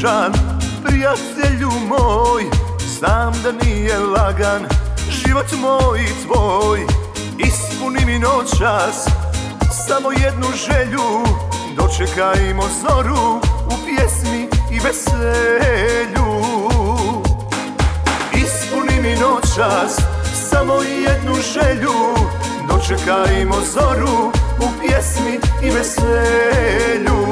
tužan, prijatelju moj. Znam da nije lagan život moj i tvoj. Ispuni mi noćas samo jednu želju, dočekajmo zoru u pjesmi i veselju. Ispuni mi noćas samo jednu želju, dočekajmo zoru u pjesmi i veselju.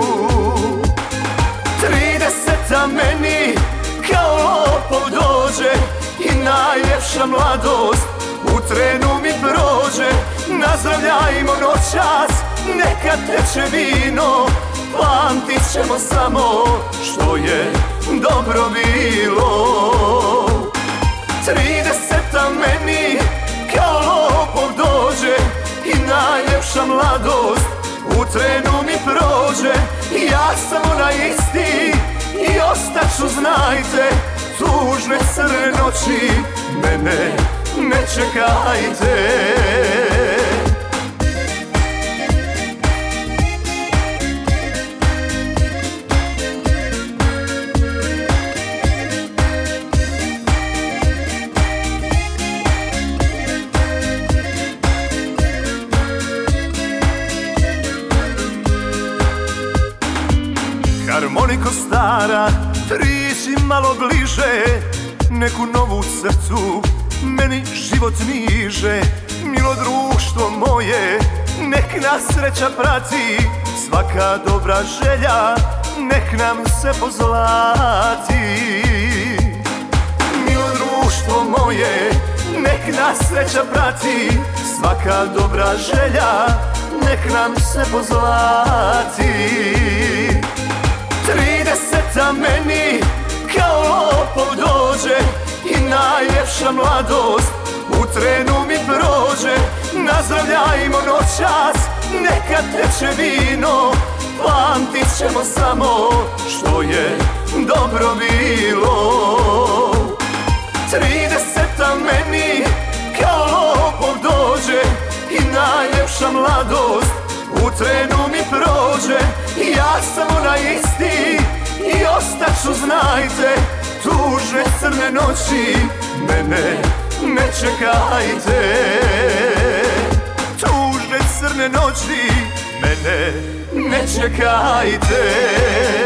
30 meni kao lopov dođe i najljepša mladost u trenu mi prođe. Nazdravljajmo noćas, neka teče vino, pamtit ćemo samo što je dobro bilo. 30 meni kao lopov dođe i najljepša mladost u trenu mi prođe. Ja sam onaj isti i ostaću, znajte, tužne crne noći mene ne čekajte. Harmoniko stara, priđi malo bliže, neku novu srcu meni život niže. Milo društvo moje, nek nas sreća prati, svaka dobra želja nek nam se pozlati. Milo društvo moje, nek nas sreća prati, svaka dobra želja nek nam se pozlati. 30 meni kao lopov dođe i najljepša mladost u trenu mi prođe. Nazdravljajmo noćas, neka teče vino, pamtit ćemo samo što je dobro bilo. 30 meni kao lopov dođe i najljepša mladost u trenu mi prođe. Ja sam onaj isti i ostaću, znajte, tužne crne noći mene ne čekajte. Tužne crne noći mene ne čekajte.